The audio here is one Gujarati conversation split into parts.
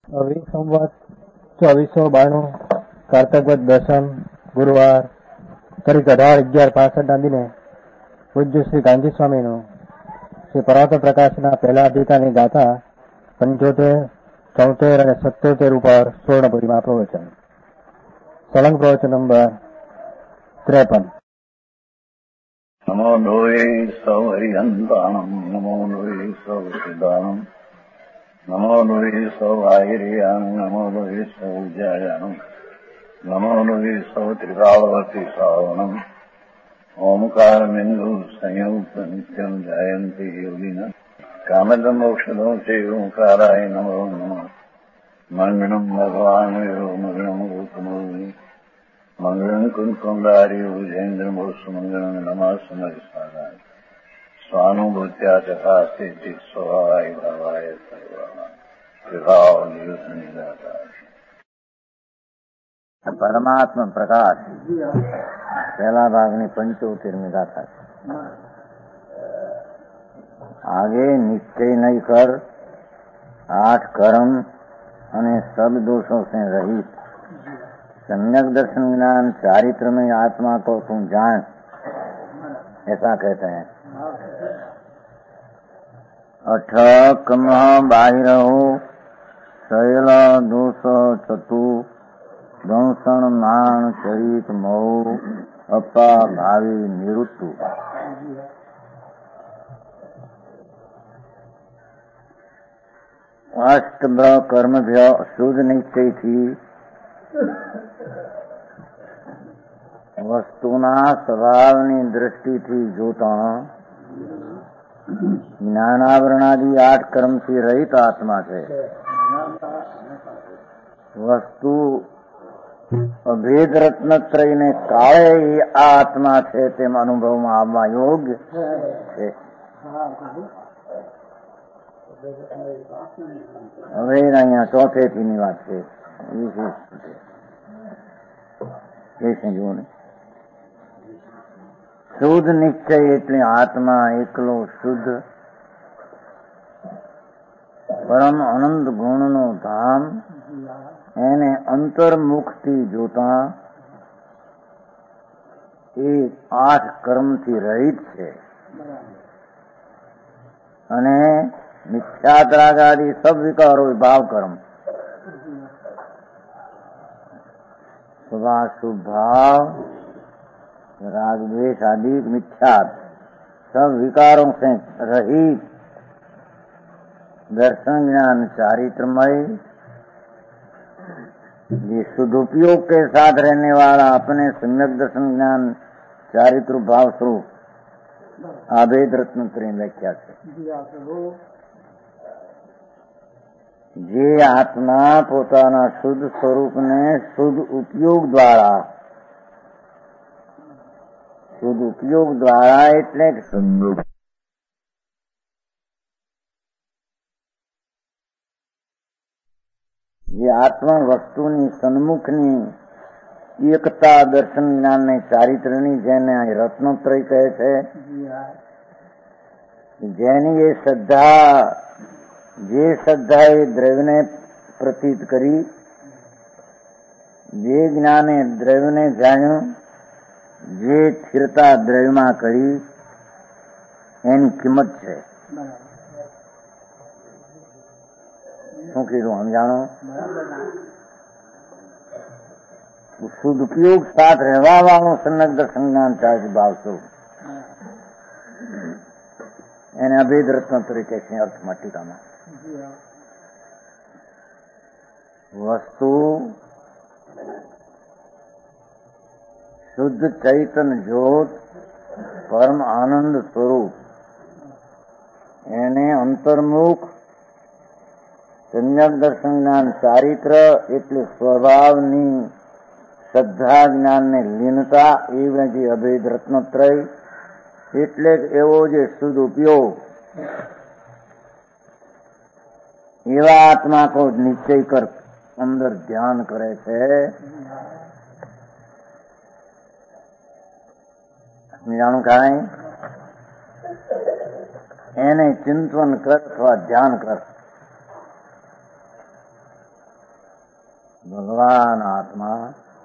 अभी संवत 2492 कार्तक वद दशम गुरुवार તારીખ 18/11/65 દિને પૂજ્ય શ્રી ગાંધી સ્વામીનું શ્રી પરાવર્તન પ્રકાશના પહેલા અધિકારની ગાથા 75, 74 અને 77 ઉપર સ્વર્ણપુરીમાં પ્રવચન. સળંગ પ્રવચન નંબર 53. નમો લોહે સૌ હરિહંતાણમ નમો લોહે સૌ સિદ્ધાણમ નમો લોહે સૌ આહિર્યાન નમો લોહે સૌ જયાનમ નમો લોહે સૌ ત્રિકાળવતી શ્રાવણમ ઓમકારમિંદુ સંયુક્ત નિત્યમ જાયંતિ યોગિન કામદમ મોક્ષદો છે ઓંકારાય નમો નમઃ. મંગળમ ભગવાન મંગળમ ગોતમોહિ મંગળમ કુંકુંડારી ભુજેન્દ્ર મોક્ષ મંગળમ નમઃ સમયસારાય સ્વાનુભૂત્યા ચકાસ્તે સ્વભાવાય ભાવાય સર્વા વિભાવ નિયુત નિરાકાર. परमात्मा प्रकाश पहला भागनी 75મી गाथा. आगे निश्चय नहीं कर 8 कर्म અને सब दोषों से रहित सम्यक दर्शन ज्ञान चारित्र में आत्मा को तुम जान, ऐसा कहते हैं. 8 कम बाहिर हो शैल दोष चतु दंशन माण चरित मोह अपा भावी निवृत्तु. अष्ट कर्म शुद्ध निश्चय थी वस्तुना स्वभावनी दृष्टिथी जोता ज्ञानावरणादि 8 कर्मથી રહિત આત્મા છે. વસ્તુ અભેદ રત્નત્રયને કાળે આ આત્મા છે તેમ અનુભવમાં આવવા યોગ્ય છે. હવે અહીંયા ચોથેથી વાત છે. શુદ્ધ નિશ્ચય એટલે આત્મા એકલો શુદ્ધ પરમ આનંદ ગુણનો ધામ એને અંતર્મુખથી જોતા એ 8 કર્મથી રહિત છે અને મિથ્યાત્રાગાદી સબ વિકારો ભાવ કર્મ શુભાશુभ भाव राग द्वेष आदि मिथ्या सब विकारों से रहित दर्शन ज्ञान चारित्रमय ये शुद्ध उपयोग के साथ रहने वाला अपने सम्यक दर्शन ज्ञान चारित्र भाव स्वरूप अभेद रत्नत्रय व्याख्या છે. જે આત્મા પોતાના શુદ્ધ સ્વરૂપને શુદ્ધ ઉપયોગ દ્વારા એટલે જે આત્મા વસ્તુની સન્મુખની એકતા દર્શન જ્ઞાનને ચારિત્રની જેને રત્નોત્રય કહે છે, જેની એ શ્રદ્ધા જે શ્રદ્ધાએ દ્રવ્યને પ્રતીત કરી, જે જ્ઞાને દ્રવ્યને જાણ્યું, જે સ્થિરતા દ્રવ્યમાં કરી એની કિંમત છે. શું કીધું સમજાણો? શુદ્ધ ઉપયોગ સાથ રહેવા વાળું સમ્યક દર્શન જ્ઞાન ચારિત્ર ભાવ સ્વરૂપ એને અભેદ રત્ન તરીકે છે. અર્થમાં ટીકામાં વસ્તુ શુદ્ધ ચૈતન્ય જ્યોત પરમ આનંદ સ્વરૂપ એને અંતર્મુખ सम्यक दर्शन ज्ञान चारित्र એટલે સ્વભાવની શ્રદ્ધા જ્ઞાનને લીનતા એ જે અભેદ રત્નત્રય એટલે એવો જે શુદ્ધ ઉપયોગ એવા આત્મા કો નિશ્ચય કર અંદર ધ્યાન કરે છે. જાણું કાંઈ એને ચિંતન કર અથવા ધ્યાન કર. ભગવાન આત્મા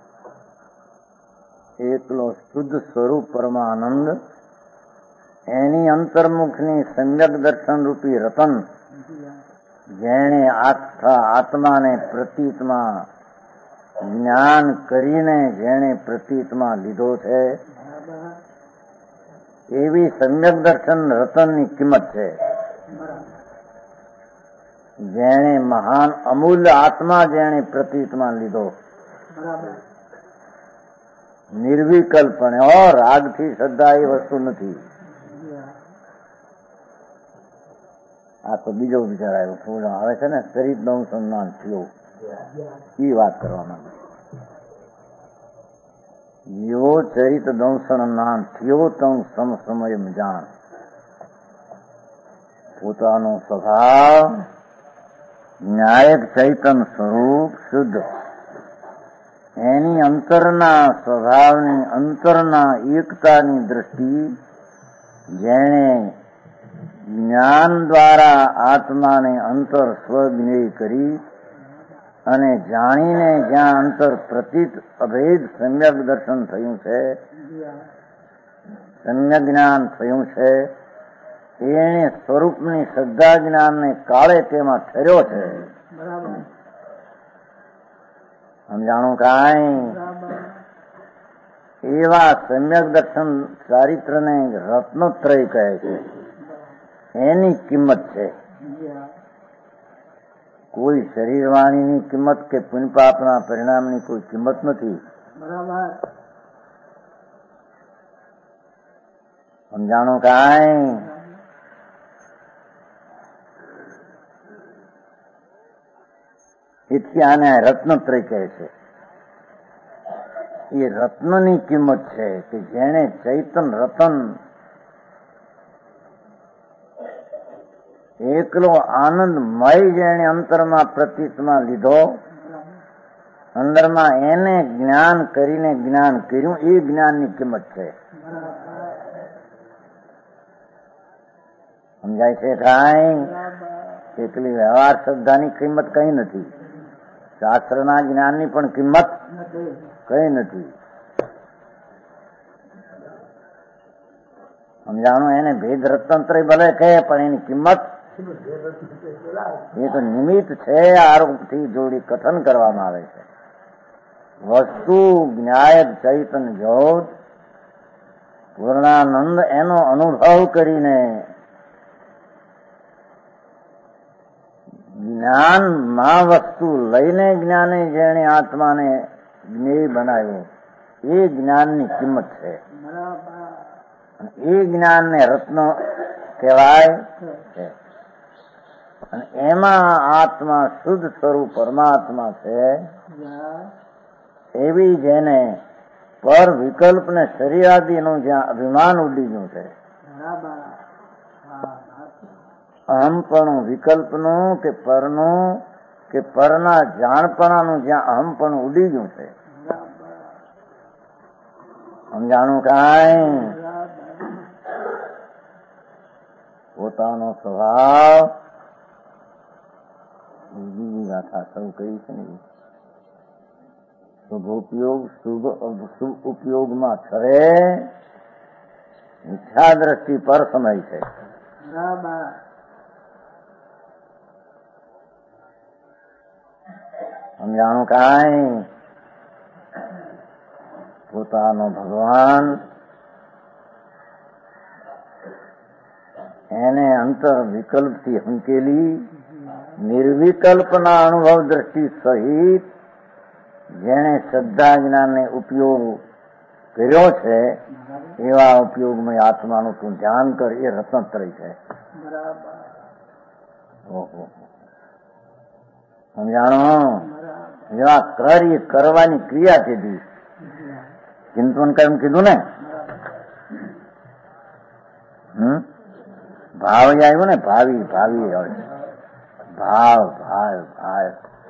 એકલો શુદ્ધ સ્વરૂપ પરમાનંદ, એની અંતર્મુખની સમ્યક દર્શન રૂપી રતન, જેણે આખા આત્માને પ્રતીતમાં જ્ઞાન કરીને જેણે પ્રતીતમાં લીધો છે, એવી સમ્યક દર્શન રતનની કિંમત છે. જેણે મહાન અમૂલ્ય આત્મા જેણે પ્રતીતમાં લીધો, નિર્વિકલ્પણે, રાગથી શ્રદ્ધા એ વસ્તુ નથી. આ તો બીજો વિચાર આવ્યો, થોડો આવે છે ને, ચરિત સંમાન થયો, એ વાત કરવા માંગે. યો ચરિત દંસન થયો તમ સમસમય જાણ. પોતાનો સ્વભાવ ન્યાયક ચૈતન સ્વરૂપ શુદ્ધ, એની અંતરના સ્વભાવની અંતરના એકતાની દ્રષ્ટિ જેણે જ્ઞાન દ્વારા આત્માને અંતર સ્વજ્ઞેય કરી અને જાણીને જ્યાં અંતર પ્રતીત અભેદ સમ્યક દર્શન થયું છે, સમ્યક જ્ઞાન થયું છે, એને સ્વરૂપની શ્રદ્ધા જ્ઞાનને કાળે તેમાં ઠર્યો છે. સમજાણું કાંઈ? એવા સમ્યક દર્શન ચારિત્રને રત્નોત્રય કહે છે. એની કિંમત છે. કોઈ શરીર વાણીની કિંમત કે પુણ્ય પાપના પરિણામની કોઈ કિંમત નથી. સમજાણું કાંઈ? એથી આને રત્નત્રય કહે છે. એ રત્નની કિંમત છે કે જેણે ચૈતન રતન એકલો આનંદમય જેણે અંતરમાં પ્રતીતમાં લીધો, અંદરમાં એને જ્ઞાન કરીને જ્ઞાન કર્યું, એ જ્ઞાનની કિંમત છે. સમજાય છે કાંઈ? એકલી વ્યવહાર શ્રદ્ધાની કિંમત કઈ નથી, શાસ્ત્રના જ્ઞાનની પણ કિંમત કઈ નથી. સમજાણું? એને ભેદ રત્નત્રય ભલે કહે પણ એની કિંમત એ તો નિમિત્ત છે. આરોપથી જોડી કથન કરવામાં આવે છે. વસ્તુ જ્ઞાયક ચૈતન જ્યોત પૂર્ણાનંદ એનો અનુભવ કરીને જ્ઞાનમાં વસ્તુ લઈને જ્ઞાને જેણે આત્માને જ્ઞેય બનાવ્યું, એ જ્ઞાનની કિંમત છે. એ જ્ઞાનને રત્ન કહેવાય છે. અને એમાં આત્મા શુદ્ધ સ્વરૂપ પરમાત્મા છે. એવી જેને પર વિકલ્પ ને શરીરાદીનું જ્યાં અભિમાન ઉડી ગયું છે, અહમપણું વિકલ્પનું કે પરનું કે પરના જાણપણાનું જ્યાં અહમપણું ઉડી ગયું છે. સમજાણું કાંઈ? પોતાનો સ્વભાવ બીજી ગાથા સૌ કહી છે ને, શુભોપયોગ શુભ ઉપયોગમાં ઠરે, મિથ્યા દ્રષ્ટિ પર સમય છે. સમજાણું કાંઈ? પોતાનો ભગવાન એને અંતર વિકલ્પથી હંકેલી નિર્વિકલ્પના અનુભવ દ્રષ્ટિ સહિત જેણે શ્રદ્ધા જ્ઞાનને ઉપયોગ કર્યો છે, એવા ઉપયોગમાં આત્માનું તું ધ્યાન કર. એ રત્નત્રય છે. સમજાણો? એવા કર, એ કરવાની ક્રિયા કીધી. ચિંતન કર્મ કીધું ને, ભાવ આવ્યો ને, ભાવિ ભાવિ ભાવ ભાવ ભાવ.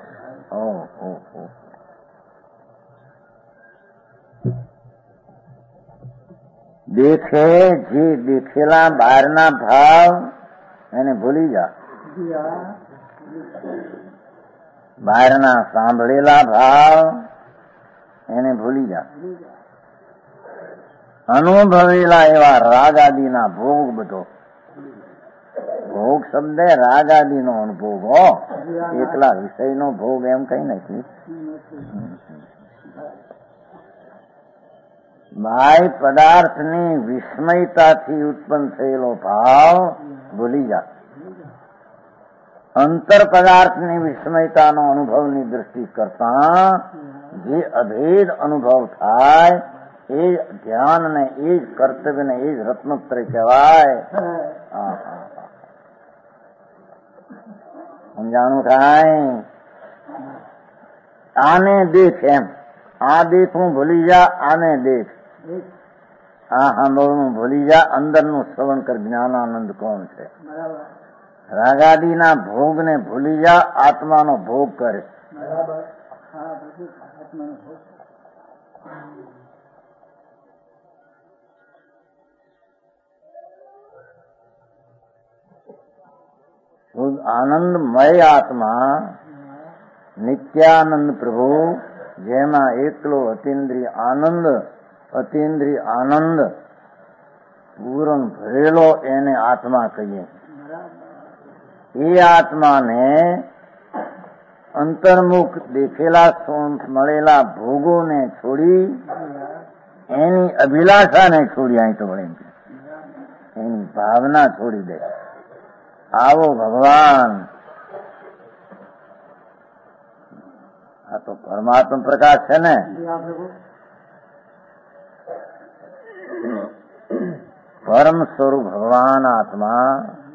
દેખે જે દેખેલા બહારના ભાવ એને ભૂલી જા. બહારના સાંભળેલા ભાવ એને ભૂલી જા. અનુભવેલા એવા રાગ આદિના ભોગ બધો. ભોગ શબ્દ રાગ આદિનો અનુભોગ હો, એકલા વિષયનો ભોગ એમ કઈ નથી. બાહ્ય પદાર્થની વિસ્મયતાથી ઉત્પન્ન થયેલો ભાવ ભૂલી જા. અંતર પદાર્થની વિસ્મયતાનો અનુભવની દૃષ્ટિ કરતા જે અભેદ અનુભવ થાય એ ધ્યાન ને એ જ કર્તવ્ય ને એ જ રત્નોત્તરી કહેવાય. સમજાણું થાય. આને દેખ એમ, આ દેખવું ભૂલી જા, આને દેખ. આ સાંભળવું ભૂલી જા, અંદરનું શ્રવણ કર. જ્ઞાનાનંદ કોણ છે? રાગાદીના ભોગ ને ભૂલી જા, આત્માનો ભોગ કરે. શુદ્ધ આનંદમય આત્મા નિત્યાનંદ પ્રભુ, જેમાં એકલો અતિન્દ્રિય આનંદ પૂરણ ભરેલો એને આત્મા કહીએ. એ આત્માને અંતર્મુખ દેખેલા મળેલા ભોગોને છોડી, એની અભિલાષાને છોડી, અહીં તો વળે એની ભાવના છોડી દે. આવો ભગવાન. આ તો પરમાત્મા પ્રકાશ છે ને. પરમ સ્વરૂપ ભગવાન આત્મા,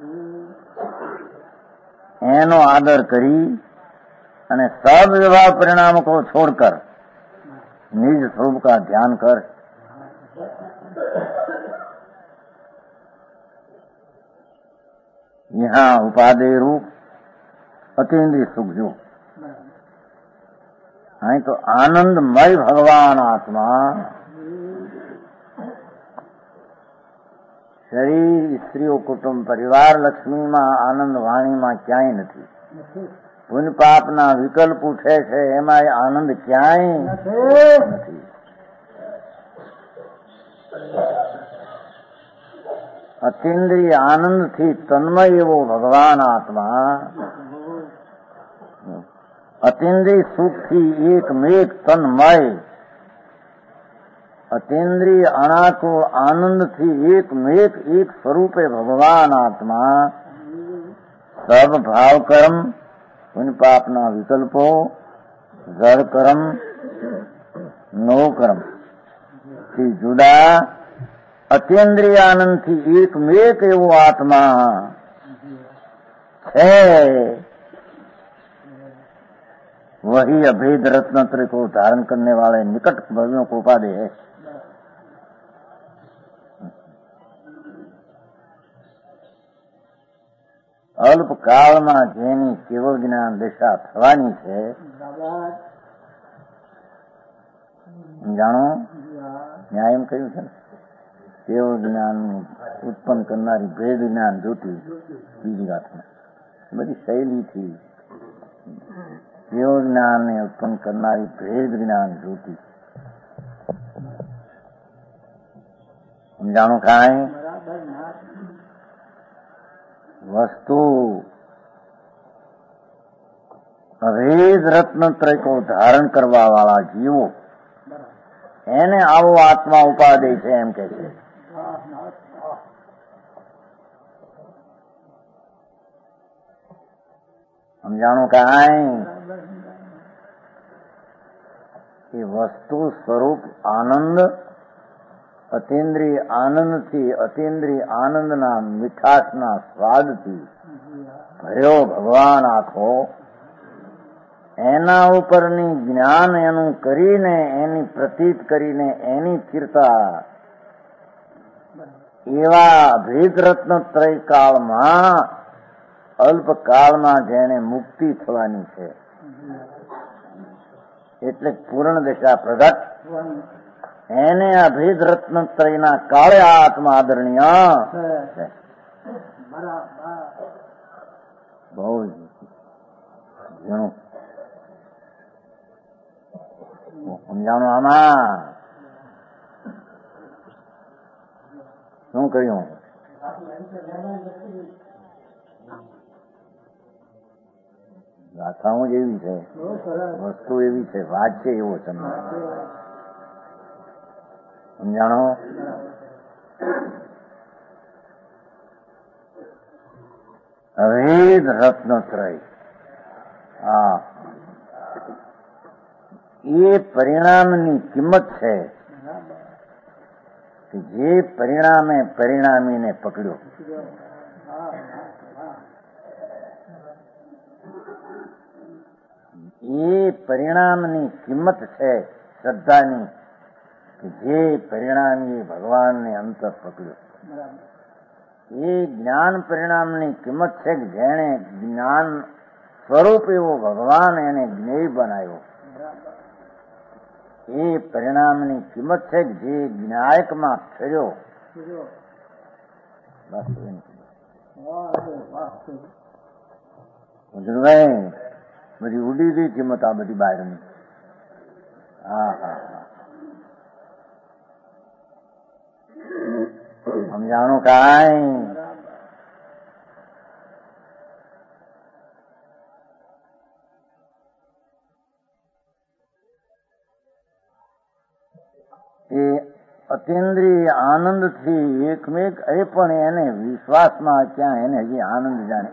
એનો આદર કરી અને सब विवाह परिणाम को छोड़कर निज स्वरूप का ध्यान कर. यहाँ उपादेय रूप अतीन्द्रिय सुख जो, અહીં તો આનંદમય ભગવાન આત્મા. શરીર, સ્ત્રીઓ, કુટુંબ, પરિવાર, લક્ષ્મીમાં આનંદ વાણીમાં ક્યાંય નથી. પુણ્ય પાપના વિકલ્પ ઉઠે છે, એમાં આનંદ ક્યાંય નથી. અતિન્દ્રિય આનંદથી તન્મય એવો ભગવાન આત્મા, અતિન્દ્રિય સુખથી એકમેક તન્મય, અતિન્દ્રિય અનાકુળ આનંદથી એકમેક એક સ્વરૂપે ભગવાન આત્મા. સબ ભાવ કર્મ, પુણ્ય પાપના વિકલ્પો, જળ કર્મ, નો કર્મ થી જુદા અતિન્દ્રિય આનંદથી એકમેક એવો આત્મા है. वही अभेद रत्नत्रय को धारण करने वाले निकट भवियों को उपाधि है. અલ્પકાળમાં જેની કેવળ જ્ઞાન દિશા થવાની છે, જાણો ન્યાય એમ કહ્યું છે ને, કેવળ જ્ઞાન ઉત્પન્ન કરનારી ભેદ જ્ઞાન જોતી. બીજી વાતમાં બધી શૈલીથી કેવળ જ્ઞાનને ઉત્પન્ન કરનારી ભેદ જ્ઞાન જોતી. સમજાણું કાંઈ? વસ્તુ અભેદ રત્નત્રય કો ધારણ કરવા વાળા જીવો, એને આવો આત્મા ઉપાદેય છે એમ કે છે. સમજાણું કાંઈ? એ વસ્તુ સ્વરૂપ આનંદ, અતિન્દ્રિય આનંદથી, અતિન્દ્રિય આનંદના મીઠાશના સ્વાદથી ભર્યો ભગવાન આખો, એના ઉપરની જ્ઞાન એનું કરીને, એની પ્રતીત કરીને, એની કીર્તા એવા અભેદ રત્નત્રય કાળમાં, અલ્પકાળમાં જેને મુક્તિ થવાની છે, એટલે પૂર્ણ દશા પ્રગટ, એને અભેદ રત્નત્રયના કાળે આત્મા આદરણીય છે. બહુ ઘણું સમજાણું આમાં શું કહ્યું? ગાથાઓ જ એવી છે, વસ્તુ એવી છે, વાત છે એવો સમજાણો. અભેદ રત્નત્રય એ પરિણામની કિંમત છે કે જે પરિણામે પરિણામીને પકડ્યો. એ પરિણામની કિંમત છે શ્રદ્ધાની કે જે પરિણામી ભગવાનને અંતર પકડ્યો. એ જ્ઞાન પરિણામની કિંમત છે કે જેણે જ્ઞાન સ્વરૂપ એવો ભગવાન એને જ્ઞેય બનાવ્યો. એ પરિણામની કિંમત છે કે જે જ્ઞાયકમાં ફેર્યો. બધી ઉડી ગઈ કિંમત આ બધી બહારની. હા હા હા, સમજાણું કાંઈ? એ અતિન્દ્રિય આનંદથી એકમેક એ પણ એને વિશ્વાસમાં ક્યાં એને હજી આનંદ જાણે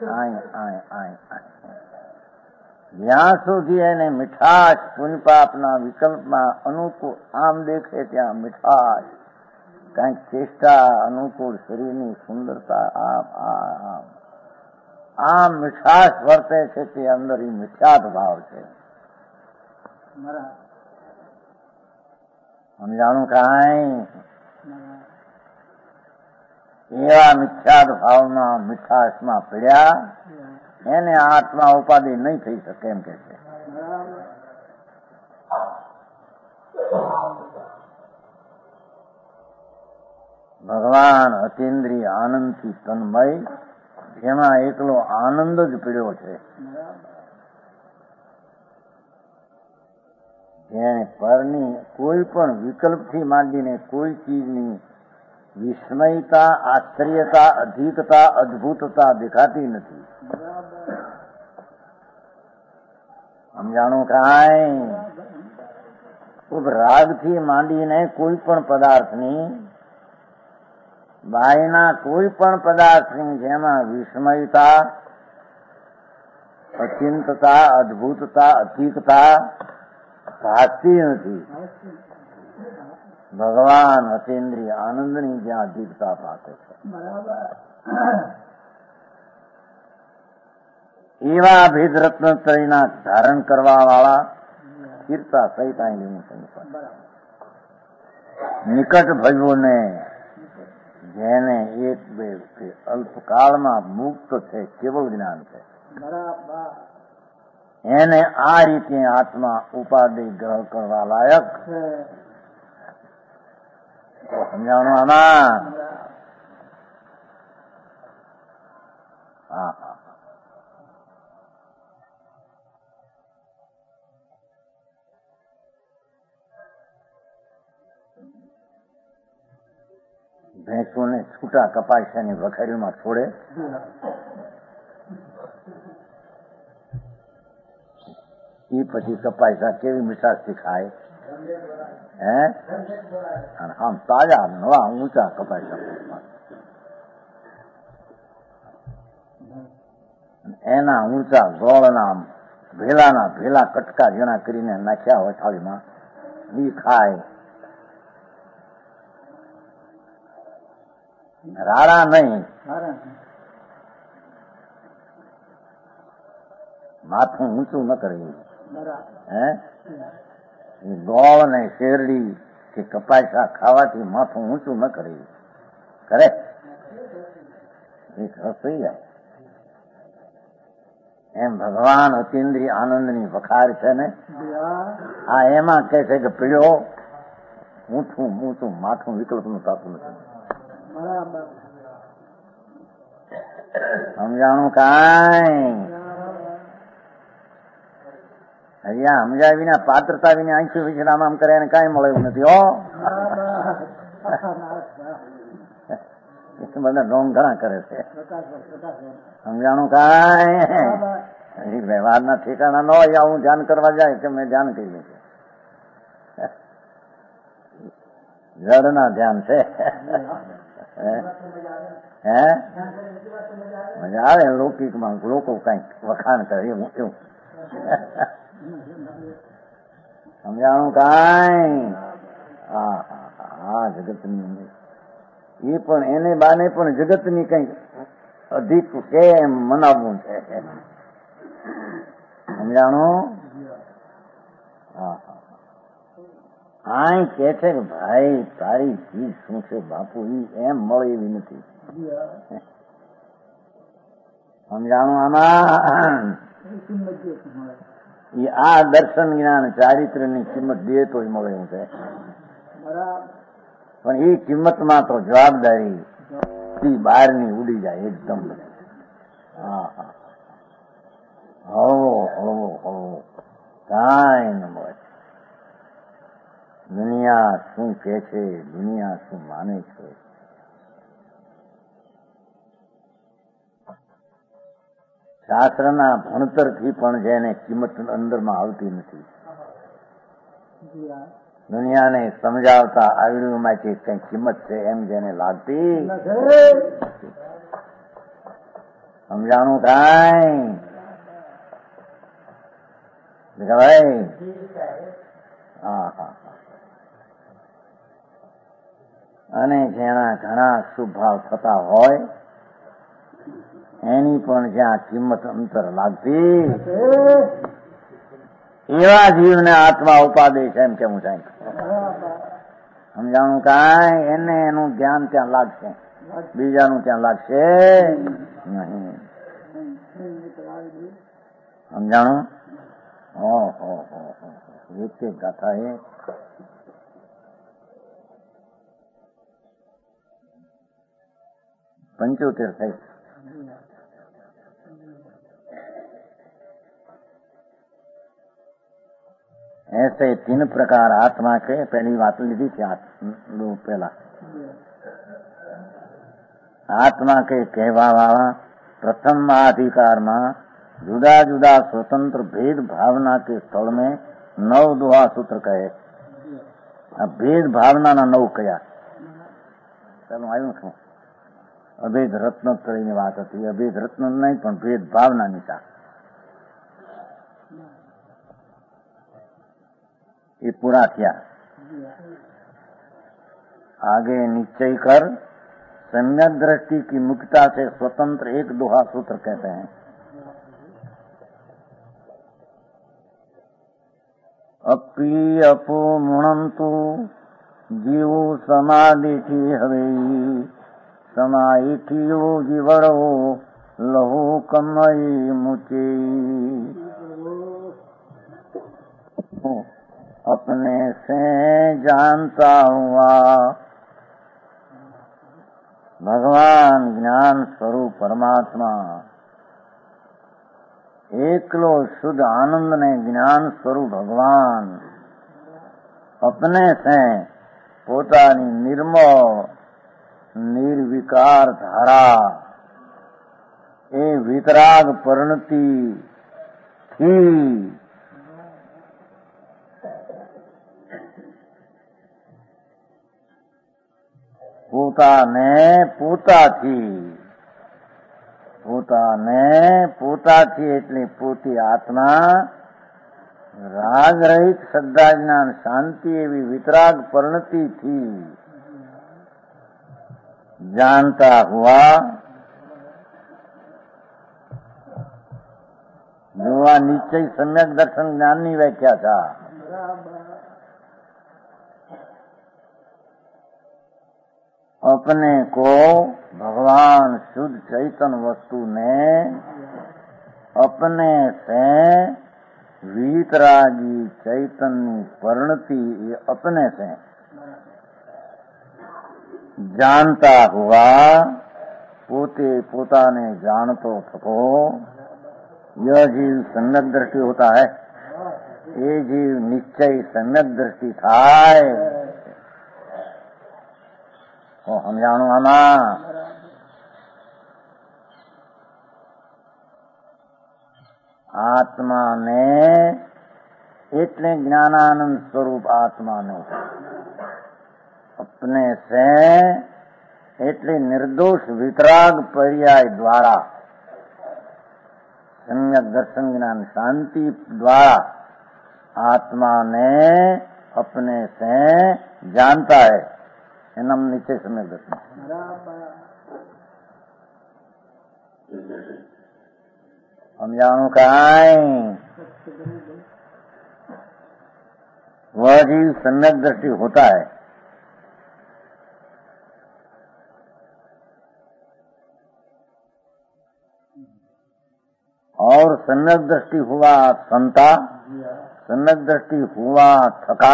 જ્યાં સુધી એને મીઠાશ પુણ્યપાપના વિકલ્પમાં અનુકૂળ આમ દેખે ત્યાં મીઠાશ, કંઈક ચેષ્ટા અનુકૂળ શરીરની સુંદરતા આમ મીઠાશ વર્તે છે તે અંદર એ મિથ્યાત ભાવ છે. સમજાણું કાંઈ? એવા મિથ્યાત ભાવમાં મીઠાશમાં પીડ્યા એને આત્મા ઉપાધિ નહીં થઈ શકે એમ કે છે. ભગવાન અતિન્દ્રિય આનંદથી તન્મય, જેમાં એકલો આનંદ જ પીડ્યો છે. જેને પરની કોઈ પણ વિકલ્પથી માંડીને કોઈ ચીજની વિસ્મયતા, આશ્ચર્યતા, અધિકતા, અદભુતતા દેખાતી નથી. સમજાણું કાંઈ? રાગથી માંડીને કોઈ પણ પદાર્થની, બાયના કોઈ પણ પદાર્થની જેમાં વિસ્મયતા, અચિંતતા, અદભુતતા, અધિકતા ભાસતી નથી. ભગવાન અતિન્દ્રિય આનંદની જ્યાં અધિકતા ભાસે છે. એવા ભેદ રત્નત્રયના ધારણ કરવા વાળા કીર્તા સહિત નિકટ ભજવોને, જેને એક બે અલ્પકાળમાં મુક્ત છે, કેવળ જ્ઞાન છે, એને આ રીતે આત્મા ઉપાધિ ગ્રહ કરવા લાયક. સમજાવવાનું આમાં? હા હા, ભેંસોને છૂટા કપાસિયાની વખારીમાં છોડે, એ પછી કપાસિયા કેવી મીઠાશથી ખાય? હે? અને આમ તાજા નવા ઊંચા કપાસિયા, એના ઊંચા ગોળના ભેલાના ભેલા કટકા જેના કરીને નાખ્યા હોય થાળીમાં, એ ખાય. રાડા નહીં, માથું ઊંચું ન કરે. હે? ગોળ ને શેરડી કે કપાસા ખાવાથી માથું ઊંચું ન કરે. કરે એક રસોઈ જાય. એમ ભગવાન અતિન્દ્રિય આનંદની વખાર છે ને, આ એમાં કે છે કે પીળ્યો ઊંચું ઊંચું માથું વિકલ્પનું થતું નથી. સમજાણું કાંઈ? હજી ત્યાં સમજાય વિના પાત્રતા વિના આંખી વિશ્રામ આમ કરે એને કાંઈ મળે એવું નથી. હો બધા ઢોંગ ઘણા કરે છે. સમજાણું કાંઈ વ્યવહારના ઠેકાણા ન હોય. હું ધ્યાન કરવા જાય કે મેં ધ્યાન કરી લીધું. જડના ધ્યાન છે. હે મજા આવે લૌકિકમાં. લોકો કઈક વખાણ કરે એવું એવું. સમજાણું કાંઈ. હા જગતની એ પણ એને બાને પણ જગતની કઈક અધિક કેમ મનાવવું છે. સમજાણું. હા હા કે છે કે ભાઈ તારી ચીજ શું છે બાપુ એમ મળે એવી નથી. સમજાણું. આમાં આ દર્શન જ્ઞાન ચારિત્ર્યની કિંમત દે તો મળે એવું છે. પણ એ કિંમતમાં તો જવાબદારી બહારની ઉડી જાય એકદમ. હા હા હો કાંઈ ન મળે. દુનિયા શું કે છે, દુનિયા શું માને છે. શાસ્ત્રના ભણતરથી પણ જેને કિંમત અંદરમાં આવતી નથી. દુનિયાને સમજાવતા આવડ્યુંમાંથી કઈ કિંમત છે એમ જેને લાગતી. સમજાણું કાંઈ. ભાઈ હા હા. અને જેના ઘણા શુભાવ થતા હોય એની પણ જ્યાં કિંમત અંતર લાગતી એવા જીવને આત્મા ઉપાદે છે એમ કેવું થાય. સમજાણું કાંઈ. એને એનું જ્ઞાન ત્યાં લાગશે, બીજાનું ત્યાં લાગશે નહીં. સમજાણું. એક એક ગાથા એ पंचोत्तर થઈ. ऐसे 3 प्रकार आत्मा के पहली बात લીધી છે પહેલા. આત્મા કે કહેવા વાળા પ્રથમ અધિકારમાં जुदा जुदा स्वतंत्र भेद भावना के स्थल में 9 दोहा सूत्र કહે. આ ભેદ ભાવનાના 9 કયા ચાલો આવ્યું છું. અભેદ રત્નોત્તરીની વાત હતી. અભેદ રત્ન નહીં પણ ભેદ ભાવનાની સાથે એ પૂરા થયા. आगे निश्चय कर सम्यक दृष्टि की मुक्ता से स्वतंत्र एक दोहा सूत्र कहते हैं. अपी अपो मुणंतु जीवो समाधिથી હવે સમાઈઠિયો જીવડો લહુ કમઈ મુચે. अपने से जानता हुआ भगवान ज्ञान स्वरूप परमात्मा एकलो शुद्ध आनंद ने ज्ञान स्वरूप भगवान अपने से પોતાની નિર્મળ નિર્વિકાર ધારા એ વિતરાગ પરિણતિ થી પોતાને પોતાથી એટલે પોતી આત્મા રાગ રહિત શ્રદ્ધા જ્ઞાન શાંતિ એવી વિતરાગ પરિણતિથી જાણતા હુઆ જો આ નિશ્ચય સમ્યક દર્શન જ્ઞાનની વ્યાખ્યા था. अपने को भगवान शुद्ध चैतन वस्तु ने अपने से वीतरागी चैतन्य परिणति अपने से जानता हुआ पोते पोताने जानतो थको यह जीव सम्यक दृष्टि होता है. એ જીવ નિશ્ચય સમ્યક દ્રષ્ટિ થાય તો સમજાણું આમાં આત્માને એટલે જ્ઞાનાનંદ સ્વરૂપ આત્માને अपने से એટલે निर्दोष वितराग पर्याय द्वारा सम्यक दर्शन ज्ञान शांति द्वारा आत्मा ने अपने से जानता है एनम नीचे सम्यक दर्शन हम जानू कहाँ वह जीव सम्यक दृष्टि होता है और सम्यक दृष्टि हुआ संता, सम्यक दृष्टि हुआ थका,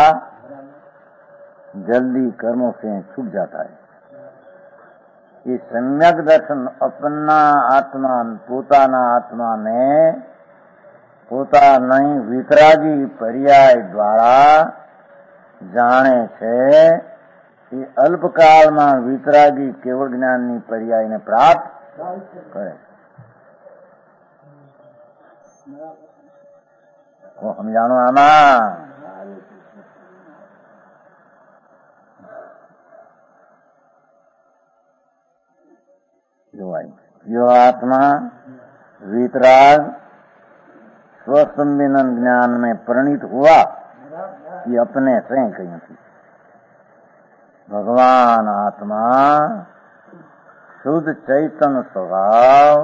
जल्दी कर्मों से छूट जाता है। ये सम्यक दर्शन अपना आत्मा पोताना आत्मा ने પોતાની વિતરાગી પર્યાય દ્વારા જાણે છે એ અલ્પકાળમાં વિતરાગી કેવળ જ્ઞાનની પર્યાયને પ્રાપ્ત કરે તો સમજાણું આમાં जो आत्मा वितराग स्वसंवेदन ज्ञान में परिणित हुआ ये अपने से कहीं थी भगवान आत्मा शुद्ध चैतन्य स्वभाव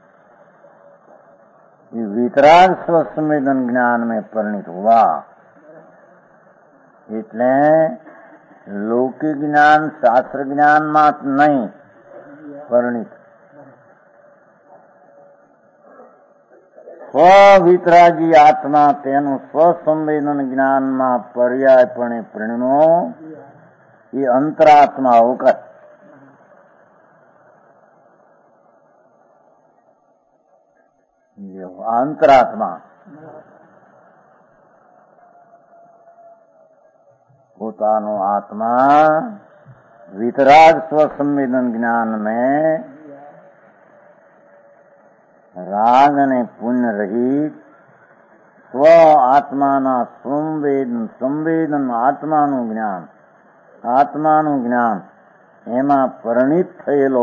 ये वितराग स्वसंवेदन ज्ञान में परिणित हुआ એટલે लौकिक ज्ञान शास्त्र ज्ञान मात्र नहीं परिणित સ્વવિતરાગી આત્મા તેનું સ્વસંવેદન જ્ઞાનમાં પર્યાયપણે પરિણમો એ અંતરાત્મા અવકાશ અંતરાત્મા પોતાનો આત્મા વિતરાગ સ્વસંવેદન જ્ઞાન में રાગ અને પુણ્ય રહિત સ્વ આત્માના સંવેદન આત્માનું જ્ઞાન એમાં પરિણિત થયેલો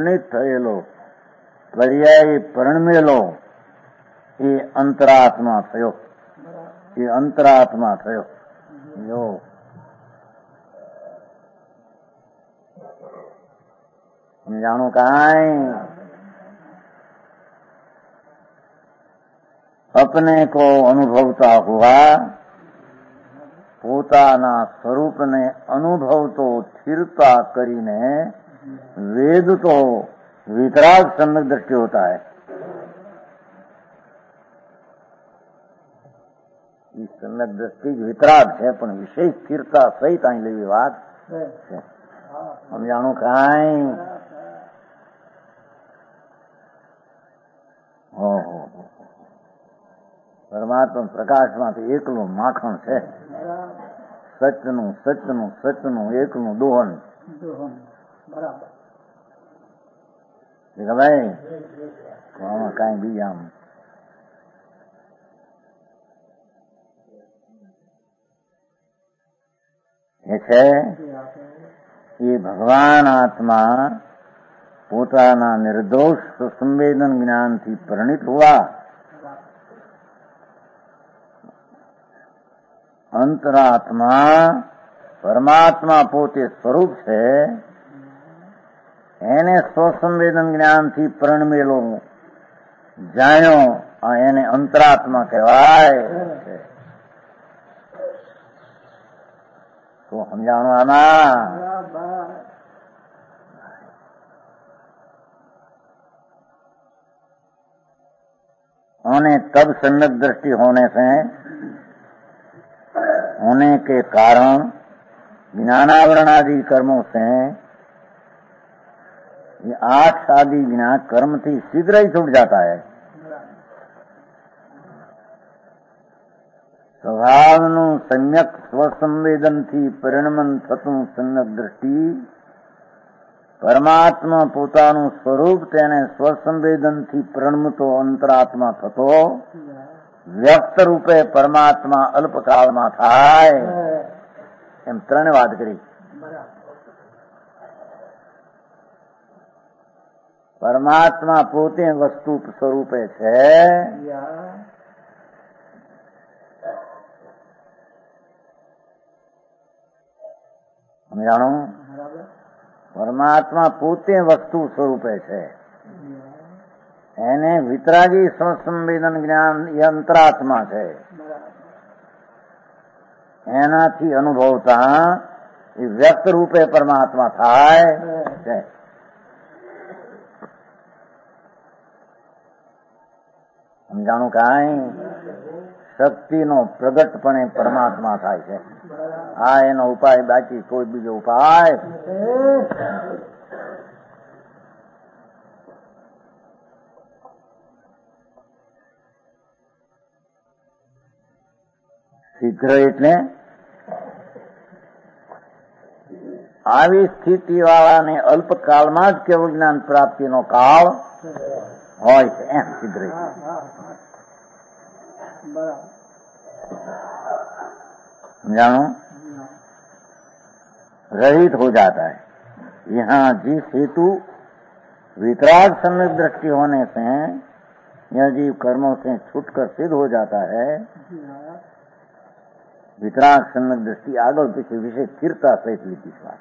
પર્યાય પરિણમેલો એ અંતરાત્મા થયો જો સમજાણું કાંઈ अपने को अनुभवता हुआ पोताना स्वरूप ने अनुभव तो स्थिरता करीने वेद तो वितराग सम्यक दृष्टि होता है इस सम्यक दृष्टि वितराग है पण विशेष स्थिरता सहित आई लेवी बात हम जानो काई हो परमात्मा प्रकाश में एकलू माखण है सचनु एकलू दोहन देखा भाई कहीं भी आम ये भगवान आत्मा पोताना निर्दोष संवेदन ज्ञान थी परिणित हुआ अंतरात्मा परमात्मा पोते स्वरूप है एने स्वसंवेदन ज्ञान थी परिणमेलो जाण्यो एने अंतरात्मा कहवाय तो समझाणो आना उन्हें तब सम्यक दृष्टि होने से होने के कारण ज्ञानावरण आदि कर्मों से ये 8 आदि बिना कर्म थी शीघ्र ही छूट जाता है સ્વભાવનું સમ્યક સ્વસંવેદનથી પરિણમન થતું સમ્યક દ્રષ્ટિ, પરમાત્મા પોતાનું સ્વરૂપ તેને સ્વસંવેદનથી પ્રણમતો અંતરાત્મા થતો વ્યક્ત રૂપે પરમાત્મા અલ્પકાળમાં થાય, એમ ત્રણે વાત કરી. પરમાત્મા પોતે વસ્તુ સ્વરૂપે છે, સમજાણું? પરમાત્મા પોતે વસ્તુ સ્વરૂપે છે, એને વિતરાગી સ્વસંવેદન જ્ઞાન એ અંતરાત્મા છે, એનાથી અનુભવતા એ વ્યક્ત રૂપે પરમાત્મા થાય છે. સમજાણું? કાંઈ શક્તિનો પ્રગટપણે પરમાત્મા થાય છે. આ એનો ઉપાય, બાકી કોઈ બીજો ઉપાય. શીઘ્ર એટલે આવી સ્થિતિ વાળાને અલ્પકાળમાં જ કેવળ જ્ઞાન પ્રાપ્તિનો કાળ હોય છે, એમ શીઘ્ર. समझानो? रहित हो जाता है. यहाँ जिस हेतु वितराग सम्यक दृष्टि होने से यह जीव कर्मों से छूटकर सिद्ध हो जाता है, वितराग सम्यक दृष्टि आगल पीछे विशेष स्थिरता सहित विश्वास.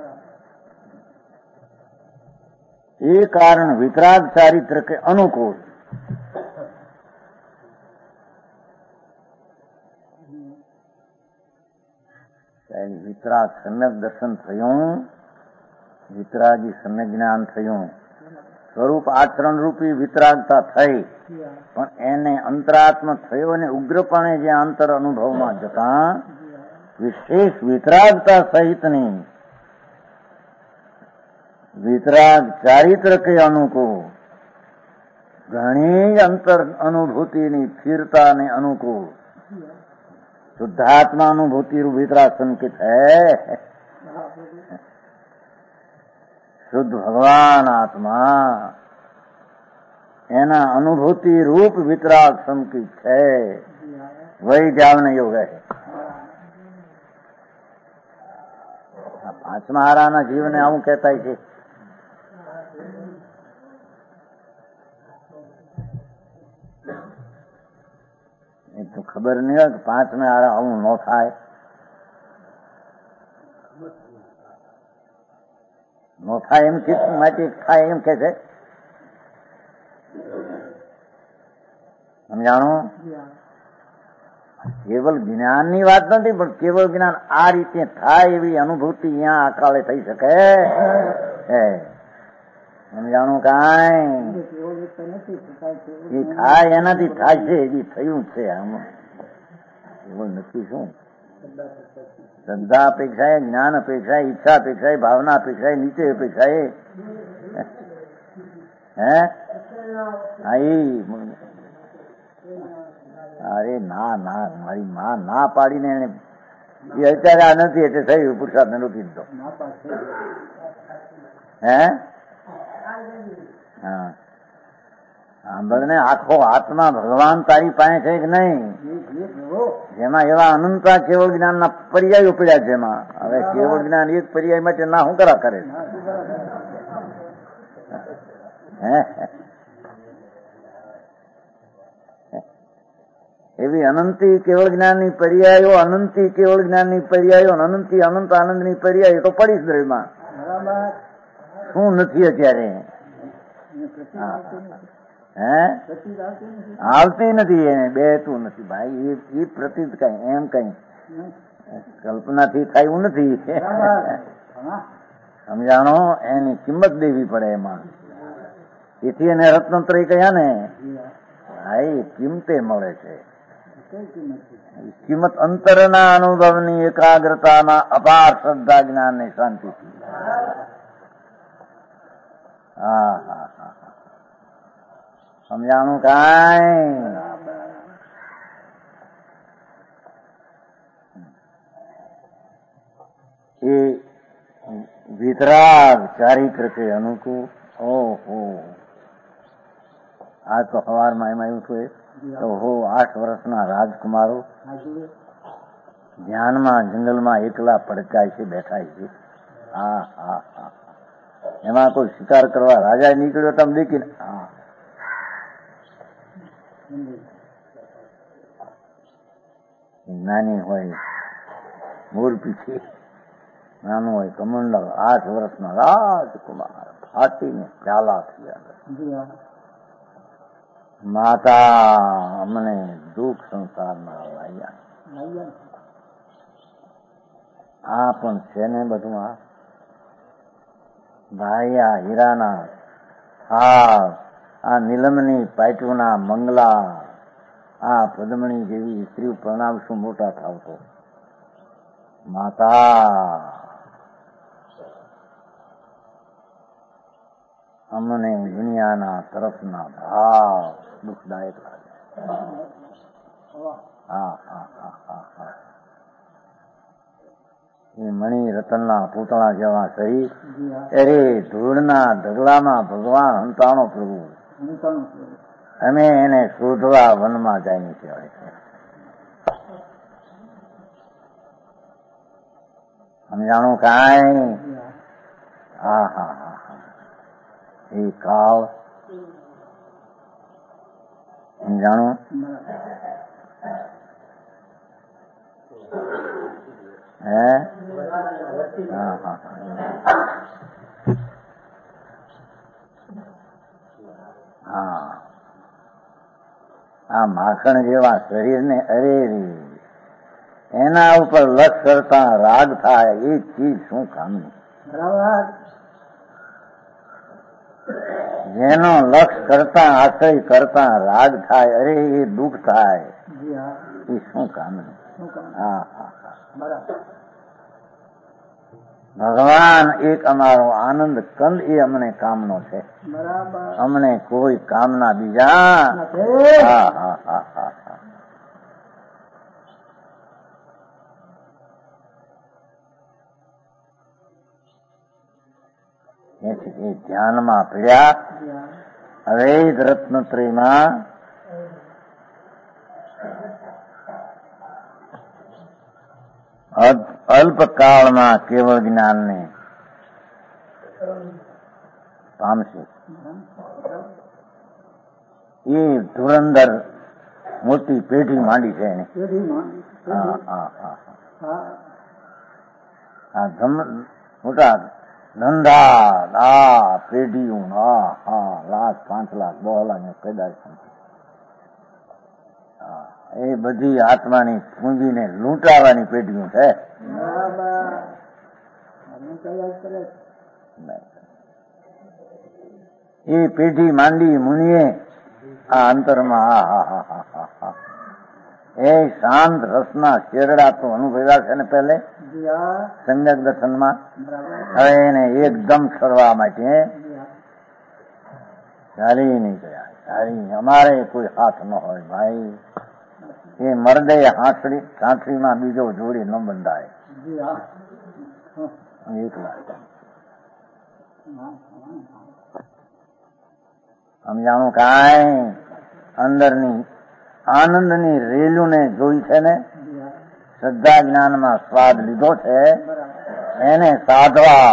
ये कारण वितराग चारित्र के अनुकूल વિતરાગ સમ્યક દર્શન થયું, વિતરાગી સમ્યક જ્ઞાન થયું, સ્વરૂપ આચરણ રૂપી વિતરાગતા થઈ, પણ એને અંતરાત્મ થયો અને ઉગ્રપણે જે આંતર અનુભવમાં જતા વિશેષ વિતરાગતા સહિતની વિતરાગ ચારિત્ર કે અનુકૂળ ઘણી અંતર અનુભૂતિની સ્થિરતાને અનુકૂળ शुद्धात्मा अनुभूति रूप वितराग संकित है. शुद्ध भगवान आत्मा एना अनुभूति रूप वितराग संकित है, वही ज्ञान योग है. પાંચમા હારાના જીવને આવું કહેતા છે. તો ખબર નહીં હોય કે પાંચમે હારા આવું ન થાય. ન થાય એમ માટે થાય એમ કે છે. સમજાણું? કેવલ જ્ઞાનની વાત નથી, પણ કેવળ જ્ઞાન આ રીતે થાય એવી અનુભૂતિ અહીંયા અકાળે થઈ શકે. સમજાણું? કાંઈ એ થાય એનાથી થાય છે, એ થયું છે. આમાં એવું નથી. શું શ્રદ્ધા અપેક્ષાએ, જ્ઞાન અપેક્ષાએ, ઈચ્છા અપેક્ષાએ, ભાવના અપેક્ષાએ, નીચે અપેક્ષાએ, અરે ના ના, મારી માં ના પાડીને એને એ અત્યારે આ નથી એટલે થયું પુરુષાર્થ ને રોકી દીધો. હા, સાંભળને, આખો આત્મા ભગવાન તારી પાસે છે કે નહીં? જેમાં એવા અનંતા કેવળ જ્ઞાનના પર્યાયો પડ્યા છે. જેમાં હવે કેવળ જ્ઞાન એક પર્યાય માટે ના હું કરા કરે. એવી અનંતી કેવળ જ્ઞાનની પર્યાયો, અનંતી કેવળ જ્ઞાનની પર્યાયો, અનંતી અનંત આનંદની પર્યાયો તો પડી જ દ્રવ્યમાં. શું નથી અત્યારે? આવતી નથી, એને બેતું નથી ભાઈ. એ પ્રતીત કઈ એમ કઈ કલ્પનાથી થાય એવું નથી. સમજાણો? એની કિંમત દેવી પડે એમાં. તેથી એને રત્નત્રય કહ્યા ને ભાઈ, કિંમતે મળે છે. કિંમત અંતરના અનુભવની એકાગ્રતાના અપાર શ્રદ્ધા જ્ઞાન ની શાંતિથી. હા હા હા, સમજાણું? કાંઈ वितराग चारित्र के अनुकूल। ओहो, आज तो सवार में આવ્યું હતું તો હો 8 વર્ષના રાજકુમારો ધ્યાનમાં જંગલમાં એકલા પડકાય છે, બેઠા છે. હા હા હા, એમાં કોઈ શિકાર કરવા રાજા નીકળ્યો તમે દેખીને. હા, નાની હોય મોર પીછી, નાનું હોય કમંડલ, 8 વર્ષના રાજકુમાર ફાટીને પ્યાલા થયા. માતા અમને દુઃખ સંસારમાં લાવ્યા. આ પણ છે ને બધું. આ ભાઈયા હીરાના હાર, આ નીલમની પાટુના મંગલા, આ પદ્મણી જેવી સ્ત્રી પ્રણાવશું મોટા થાવ તો. માતા અમને દુનિયાના તરફના ભાવ દુઃખદાયક લાગે. હા હા હા હા હા, એ મણી રતનના પૂતળા જેવા શરીર, અરે ધૂળના ઢગલામાં ભગવાન હંતાણો પ્રભુ. અમે એને શોધવા વનમાં જઈને કહેવાય છે. સમજાણું કાંઈ? હા હા હા હા, એ કાળ સમજાણું. હે હા હા હા, આ માખણ જેવા શરીરને અરે એના ઉપર લક્ષ કરતા રાગ થાય એ ચીજ શું કામની? જેનો લક્ષ કરતા આશ્રય કરતા રાગ થાય, અરે એ દુઃખ થાય, એ શું કામની? હા હા, ભગવાન એક અમારો આનંદ કંદ, એ અમને કામનો છે. અમને કોઈ કામના બીજા. હા હા હા હા હા, એ ધ્યાનમાં પીડ્યા. અવૈધ રત્નત્રયમાં અલ્પકાળમાં કેવળ જ્ઞાનને પામશે. એ ધુરંધર મોટી પેઢી માંડી છે એને. હા હા હા હા, મોટા ધંધા, આ પેઢીઓ, હા હા, 1,00,000, 5 લાખ, 10 લાખ પેદાશ. એ બધી આત્માની પૂંજીને લૂંટાવાની પેઢીઓ છે. એ પેઢી માંડી મુનિએ આ અંતરમાં. હા હા હા હા હા, એ શાંત રસના શેરડા તો અનુભવ્યા છે ને પહેલે સમ્યક દર્શનમાં. હવે એને એકદમ છોડવા માટે ચાલી નહીં ગયા. ચાલી અમારે કોઈ હાથ ન હોય ભાઈ. એ મરદે સાંઠડીમાં બીજો જોડી ન બંધાય. એકલા સમજાણું કાંઈ? અંદરની આનંદની રેલુને જોઈ છે ને, શ્રદ્ધા જ્ઞાનમાં સ્વાદ લીધો છે, એને સાધવા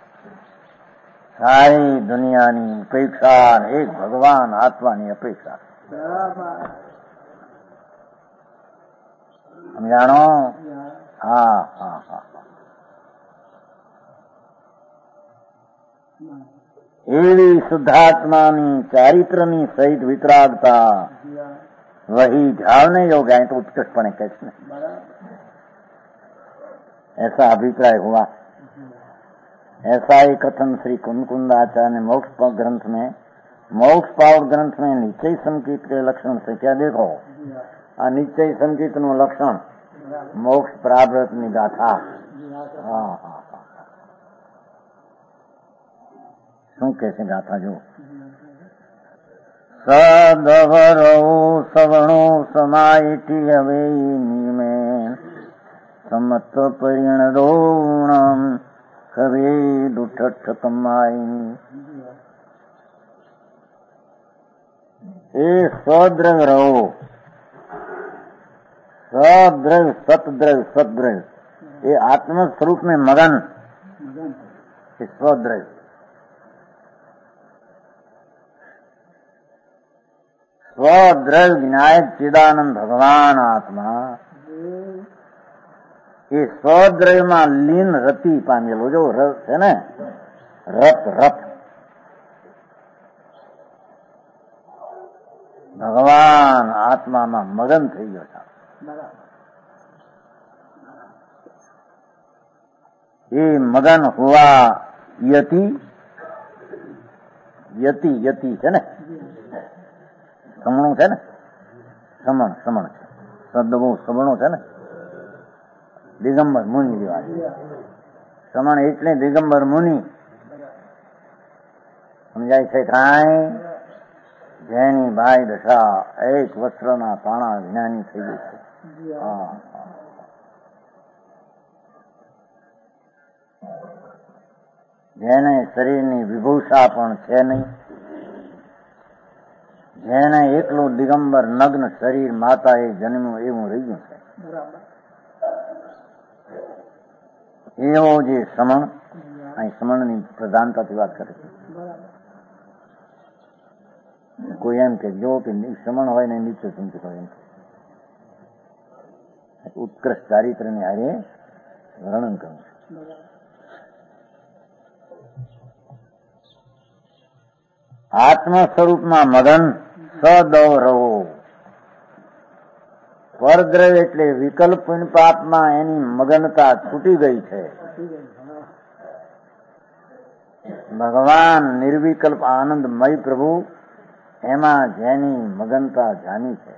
સારી દુનિયાની અપેક્ષા, એક ભગવાન આત્માની અપેક્ષા. સમજાણો? હા હા હા, એવી શુદ્ધાત્માની ચારિત્રની સહિત વિતરાગતા वही ध्यान योग है तो उत्कृष्टपणे कैसे ऐसा अभिप्राय हुआ। ऐसा ही कथन श्री कुंदकुंदाचार्य ने मोक्ष पावक ग्रंथ में निश्चय संकेत के लक्षण से क्या देखो, निश्चय संकेत નું લક્ષણ મોક્ષ પ્રાપ્ત ની ગાથા। શું કે છે ગાથા? જો સદવરો સવણો સમાયટી હવે નિમે સમત્વ પરિણરોણમ કરે દુઠઠ કમાઈ એ સ્વદ્રવ્ય રહો. सद्रव्य सतद्रव्य सद्रव्य ये आत्म स्वरूप में मगन स्वद्रव्य. स्वद्रव्य विनायक चिदानंद भगवान आत्मा ये स्वद्रव्य में लीन रति पामेलो जो रस है ने रत रत भगवान आत्मा में मगन थई गयो था. ये मगन हुआ यति यति यति है ने समणो है ने समण समण शब्द बહુ સમણો છે ને દિગંબર મુનિ જેવા સમણ એટલે દિગંબર મુનિ સમજાય છે કાંઈ જેની બાઈ દશા એક વસ્ત્રના પાણા વિનાની થઈ ગઈ છે. જેને શરીરની વિભૂષા પણ છે નહીં, જેને એકલું દિગંબર નગ્ન શરીર માતા એ જન્મ્યું એવું રહી ગયું છે. એવો જે સમણ અહીં સમણની પ્રધાનતાથી વાત કરે છે. કોઈ એમ કે જો કે સમણ હોય ને નીચે ચિંતિત હોય એમ ઉત્કૃષ્ટ ચારિત્રને હારે વર્ણન કર્યું છે. આત્મ સ્વરૂપમાં મગન સદવ રહો. પરદ્રવ્ય એટલે વિકલ્પ પાપમાં એની મગનતા છૂટી ગઈ છે. ભગવાન નિર્વિકલ્પ આનંદમય પ્રભુ એમાં જેની મગનતા જામી છે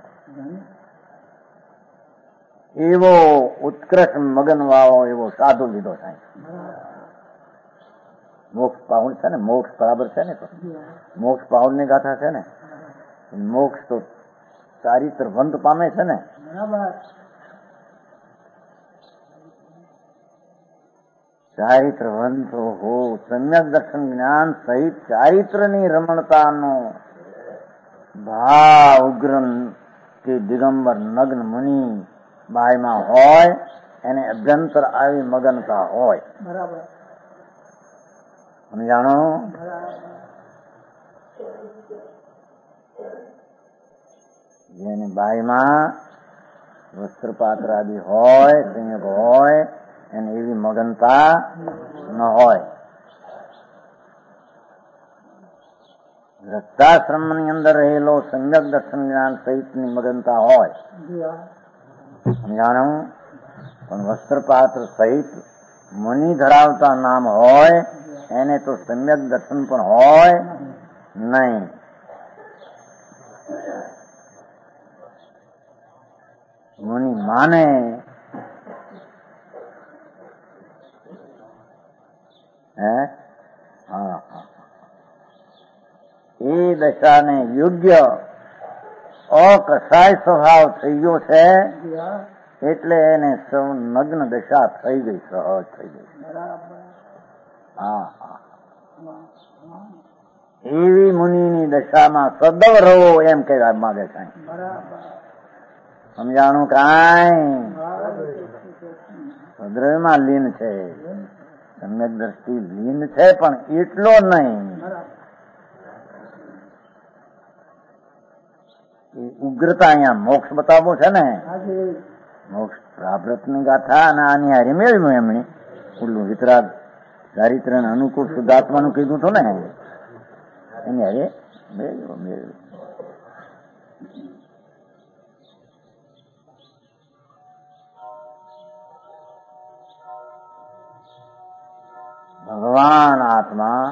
એવો ઉત્કૃષ્ટ મગન વાળો એવો સાધુ લીધો થાય. મોક્ષ પાઉલ છે ને, મોક્ષ બરાબર છે ને, તો મોક્ષ પાઉલ ની ગાથા છે ને. મોક્ષ તો ચારિત્રવંત પામે છે ને. ચારિત્રવંત હો સમ્યક દર્શન જ્ઞાન સહિત ચારિત્રની રમણતાનો ભાવ ઉગ્ર કે દિગંબર નગ્ન મુનિ બાયમાં હોય એને અભ્યંતર આવી મગનતા હોય. બરાબર સમજાણો. જેની બાયમાં વસ્ત્રપાત્ર આદિ હોય સંયોગ હોય એને એવી મગનતા ન હોય. રક્તાશ્રમની અંદર રહેલો સંયક દર્શન જ્ઞાન સહિતની મગનતા હોય. સમજાણું. પણ વસ્ત્રપાત્ર સહિત મુનિ ધરાવતા નામ હોય એને તો સમ્યક દર્શન પણ હોય નહીં. મુનિ માને એ દશાને યોગ્ય અકસાય સ્વભાવ થઈ ગયો છે એટલે એને નગ્ન દશા થઈ ગઈ, સહજ થઈ ગઈ. એવી મુનિની દશામાં સદવ રહો એમ કહેવા માંગે છે. સમજાણું. કાંઈ સદ્રવ્યમાં લીન છે, સમ્યક દ્રષ્ટિ લીન છે પણ એટલો નહીં. ઉગ્રતા અહીંયા મોક્ષ બતાવવો છે ને. મોક્ષ પ્રાપ્ત ની ગાથા અને આની હારે મેળવ્યું એમણે ખુલ્લું વિતરાગ ચારિત્ર અનુકૂળ શુદ્ધાત્માનું કીધું હતું ને એની હારે મેળવ્યું. ભગવાન આત્મા